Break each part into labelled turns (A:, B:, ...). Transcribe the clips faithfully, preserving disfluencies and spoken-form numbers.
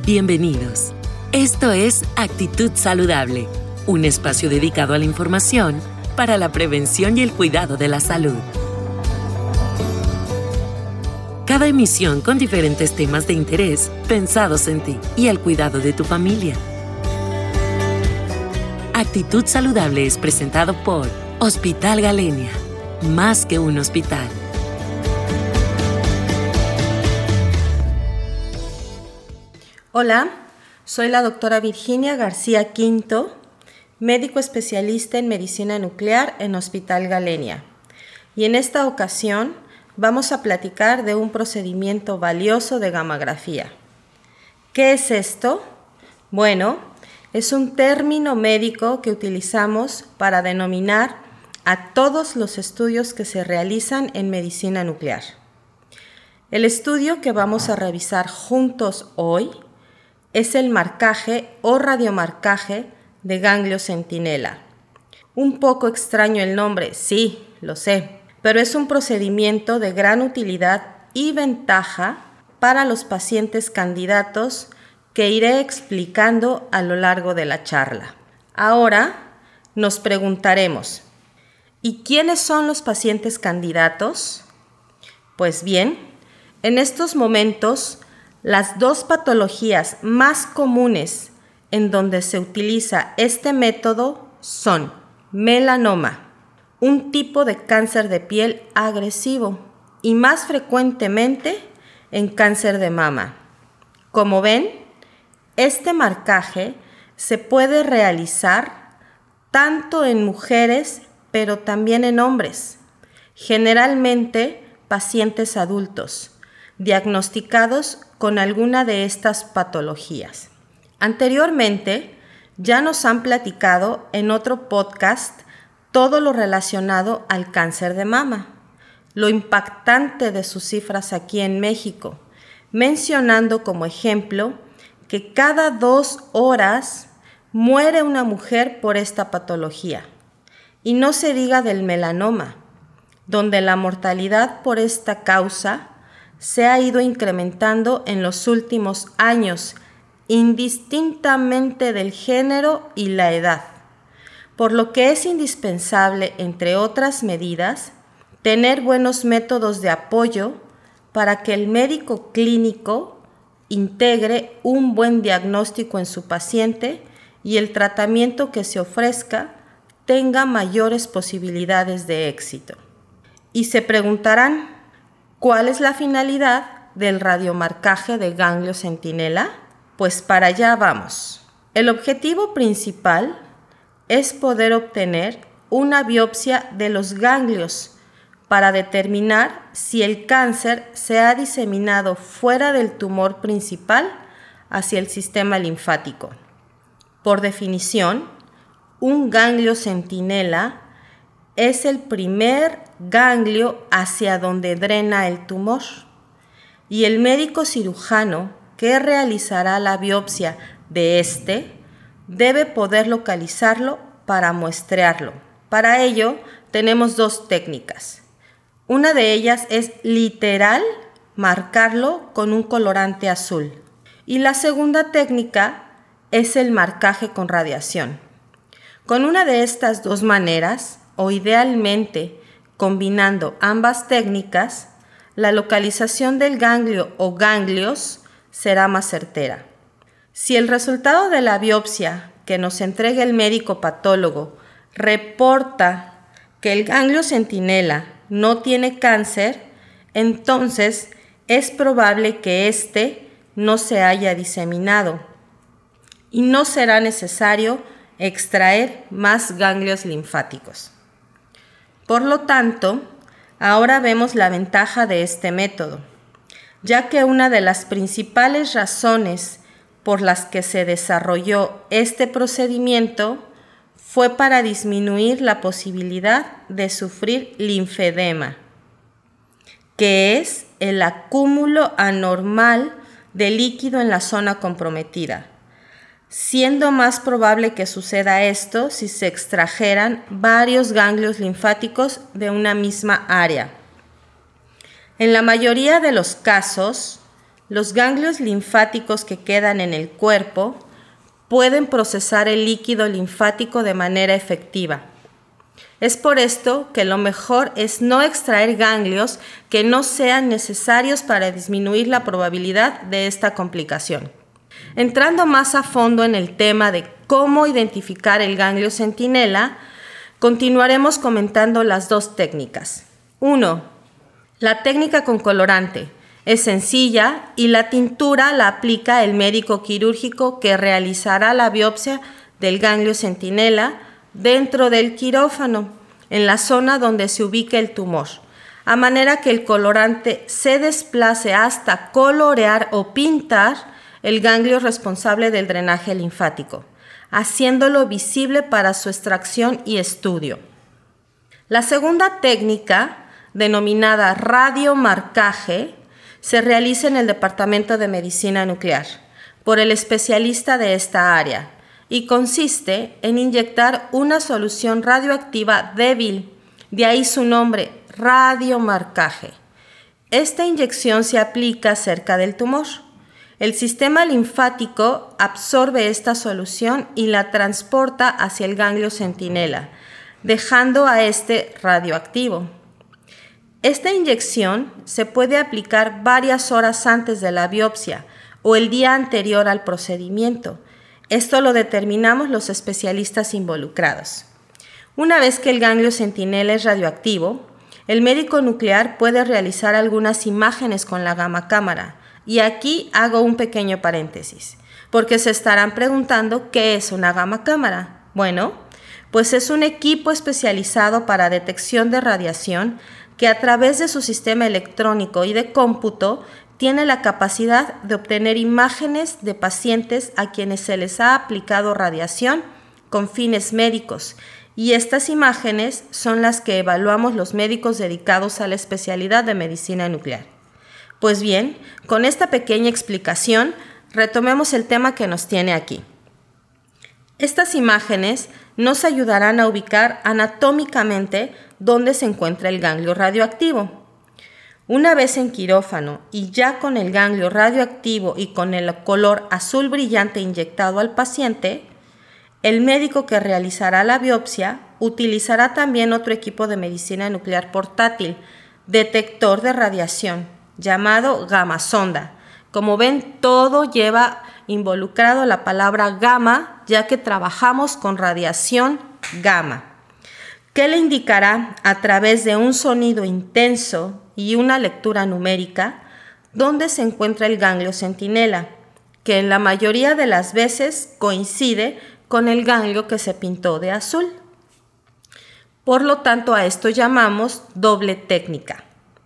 A: Bienvenidos. Esto es Actitud Saludable, un espacio dedicado a la información para la prevención y el cuidado de la salud. Cada emisión con diferentes temas de interés pensados en ti y el cuidado de tu familia. Actitud Saludable es presentado por Hospital Galenia, más que un hospital.
B: Hola, soy la doctora Virginia García Quinto, médico especialista en medicina nuclear en Hospital Galenia. Y en esta ocasión vamos a platicar de un procedimiento valioso de gammagrafía. ¿Qué es esto? Bueno, es un término médico que utilizamos para denominar a todos los estudios que se realizan en medicina nuclear. El estudio que vamos a revisar juntos hoy es el marcaje o radiomarcaje de ganglio centinela. Un poco extraño el nombre, sí, lo sé, pero es un procedimiento de gran utilidad y ventaja para los pacientes candidatos que iré explicando a lo largo de la charla. Ahora nos preguntaremos, ¿y quiénes son los pacientes candidatos? Pues bien, en estos momentos, las dos patologías más comunes en donde se utiliza este método son melanoma, un tipo de cáncer de piel agresivo, y más frecuentemente en cáncer de mama. Como ven, este marcaje se puede realizar tanto en mujeres, pero también en hombres, generalmente pacientes adultos, diagnosticados con alguna de estas patologías. Anteriormente, ya nos han platicado en otro podcast todo lo relacionado al cáncer de mama, lo impactante de sus cifras aquí en México, mencionando como ejemplo que cada dos horas muere una mujer por esta patología. Y no se diga del melanoma, donde la mortalidad por esta causa se ha ido incrementando en los últimos años, indistintamente del género y la edad, por lo que es indispensable, entre otras medidas, tener buenos métodos de apoyo para que el médico clínico integre un buen diagnóstico en su paciente y el tratamiento que se ofrezca tenga mayores posibilidades de éxito. Y se preguntarán, ¿cuál es la finalidad del radiomarcaje de ganglio centinela? Pues para allá vamos. El objetivo principal es poder obtener una biopsia de los ganglios para determinar si el cáncer se ha diseminado fuera del tumor principal hacia el sistema linfático. Por definición, un ganglio centinela es el primer ganglio hacia donde drena el tumor, y el médico cirujano que realizará la biopsia de este debe poder localizarlo para muestrearlo. Para ello tenemos dos técnicas. Una de ellas es literal marcarlo con un colorante azul, y la segunda técnica es el marcaje con radiación. Con una de estas dos maneras, o idealmente combinando ambas técnicas, la localización del ganglio o ganglios será más certera. Si el resultado de la biopsia que nos entregue el médico patólogo reporta que el ganglio centinela no tiene cáncer, entonces es probable que éste no se haya diseminado y no será necesario extraer más ganglios linfáticos. Por lo tanto, ahora vemos la ventaja de este método, ya que una de las principales razones por las que se desarrolló este procedimiento fue para disminuir la posibilidad de sufrir linfedema, que es el acúmulo anormal de líquido en la zona comprometida, siendo más probable que suceda esto si se extrajeran varios ganglios linfáticos de una misma área. En la mayoría de los casos, los ganglios linfáticos que quedan en el cuerpo pueden procesar el líquido linfático de manera efectiva. Es por esto que lo mejor es no extraer ganglios que no sean necesarios para disminuir la probabilidad de esta complicación. Entrando más a fondo en el tema de cómo identificar el ganglio centinela, continuaremos comentando las dos técnicas. uno. La técnica con colorante. Es sencilla y la tintura la aplica el médico quirúrgico que realizará la biopsia del ganglio centinela dentro del quirófano, en la zona donde se ubique el tumor, a manera que el colorante se desplace hasta colorear o pintar el ganglio responsable del drenaje linfático, haciéndolo visible para su extracción y estudio. La segunda técnica, denominada radiomarcaje, se realiza en el Departamento de Medicina Nuclear por el especialista de esta área y consiste en inyectar una solución radioactiva débil, de ahí su nombre, radiomarcaje. Esta inyección se aplica cerca del tumor. El sistema linfático absorbe esta solución y la transporta hacia el ganglio centinela, dejando a este radioactivo. Esta inyección se puede aplicar varias horas antes de la biopsia o el día anterior al procedimiento. Esto lo determinamos los especialistas involucrados. Una vez que el ganglio centinela es radioactivo, el médico nuclear puede realizar algunas imágenes con la gamma cámara. Y aquí hago un pequeño paréntesis, porque se estarán preguntando qué es una gamma cámara. Bueno, pues es un equipo especializado para detección de radiación que a través de su sistema electrónico y de cómputo tiene la capacidad de obtener imágenes de pacientes a quienes se les ha aplicado radiación con fines médicos, y estas imágenes son las que evaluamos los médicos dedicados a la especialidad de medicina nuclear. Pues bien, con esta pequeña explicación, retomemos el tema que nos tiene aquí. Estas imágenes nos ayudarán a ubicar anatómicamente dónde se encuentra el ganglio radioactivo. Una vez en quirófano y ya con el ganglio radioactivo y con el color azul brillante inyectado al paciente, el médico que realizará la biopsia utilizará también otro equipo de medicina nuclear portátil, detector de radiación, llamado gamma sonda. Como ven, todo lleva involucrado la palabra gamma, ya que trabajamos con radiación gamma, que le indicará a través de un sonido intenso y una lectura numérica dónde se encuentra el ganglio centinela, que en la mayoría de las veces coincide con el ganglio que se pintó de azul. Por lo tanto, a esto llamamos doble técnica.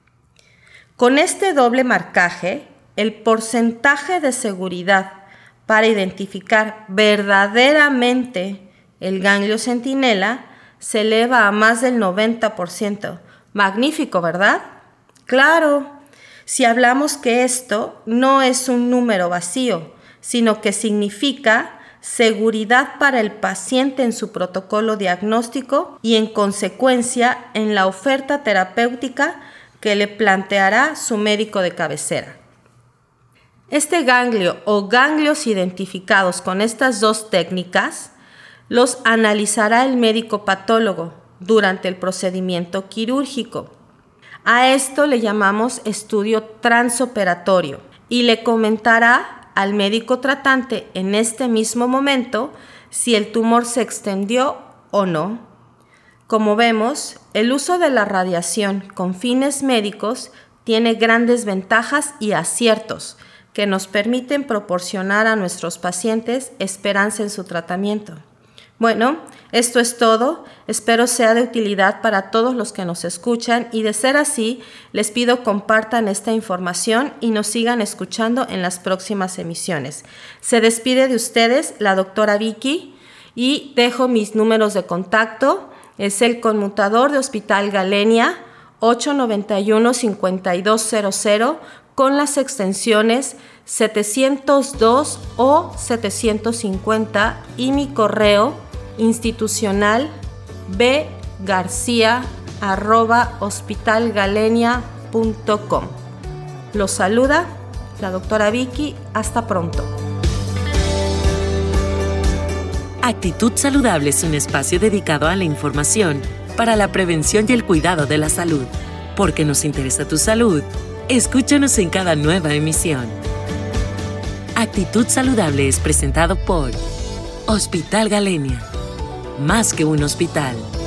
B: Con este doble marcaje, el porcentaje de seguridad para identificar verdaderamente el ganglio centinela se eleva a más del noventa por ciento. Magnífico, ¿verdad? Claro, si hablamos que esto no es un número vacío, sino que significa seguridad para el paciente en su protocolo diagnóstico y en consecuencia en la oferta terapéutica que le planteará su médico de cabecera. Este ganglio o ganglios identificados con estas dos técnicas los analizará el médico patólogo durante el procedimiento quirúrgico. A esto le llamamos estudio transoperatorio y le comentará al médico tratante en este mismo momento si el tumor se extendió o no. Como vemos, el uso de la radiación con fines médicos tiene grandes ventajas y aciertos que nos permiten proporcionar a nuestros pacientes esperanza en su tratamiento. Bueno, esto es todo. Espero sea de utilidad para todos los que nos escuchan y de ser así, les pido compartan esta información y nos sigan escuchando en las próximas emisiones. Se despide de ustedes la doctora Vicky y dejo mis números de contacto. Es el conmutador de Hospital Galenia ocho noventa y uno, cincuenta y dos cero cero con las extensiones setecientos dos o setecientos cincuenta y mi correo institucional bgarcia arroba hospitalgalenia punto com. Los saluda la doctora Vicky. Hasta pronto.
A: Actitud Saludable es un espacio dedicado a la información para la prevención y el cuidado de la salud. Porque nos interesa tu salud, escúchanos en cada nueva emisión. Actitud Saludable es presentado por Hospital Galenia. Más que un hospital.